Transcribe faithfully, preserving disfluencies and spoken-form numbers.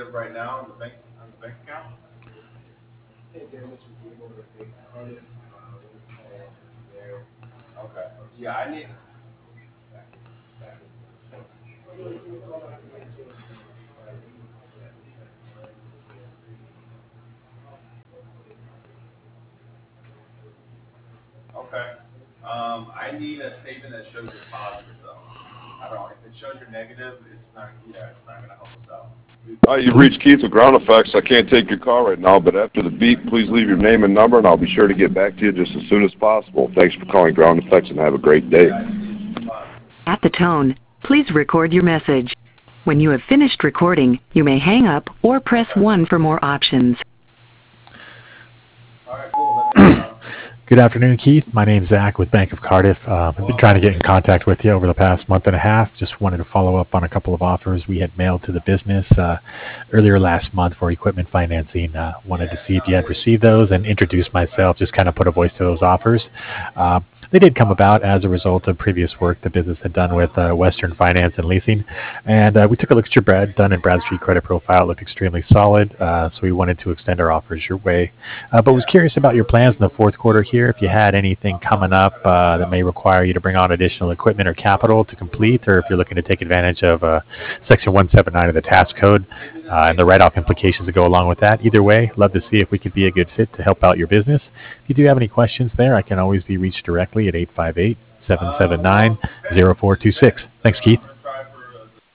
negative right now on the bank on the bank account? Okay. Yeah, I need. Okay. Um, I need a statement that shows you're positive, though. I don't know. If it shows you're negative, it's not. Yeah, it's not going to help us out. Hi, you've reached Keith with Ground Effects. I can't take your call right now, but after the beep, please leave your name and number, and I'll be sure to get back to you just as soon as possible. Thanks for calling Ground Effects, and have a great day. At the tone, please record your message. When you have finished recording, you may hang up or press one for more options. All right, cool. Let me, uh, Good afternoon, Keith. My name's Zach with Bank of Cardiff. Uh, I've been trying to get in contact with you over the past month and a half. Just wanted to follow up on a couple of offers we had mailed to the business uh, earlier last month for equipment financing. Uh, wanted to see if you had received those and introduce myself, just kind of put a voice to those offers. Uh, They did come about as a result of previous work the business had done with uh, Western Finance and Leasing. And uh, we took a look at your Brad Dun and Bradstreet credit profile. It looked extremely solid, uh, so we wanted to extend our offers your way. Uh, but was curious about your plans in the fourth quarter here, if you had anything coming up uh, that may require you to bring on additional equipment or capital to complete, or if you're looking to take advantage of uh, Section one seventy-nine of the tax code uh, and the write-off implications that go along with that. Either way, love to see if we could be a good fit to help out your business. If you do have any questions there, I can always be reached directly at eight five eight, seven seven nine, zero four two six. Thanks, Keith.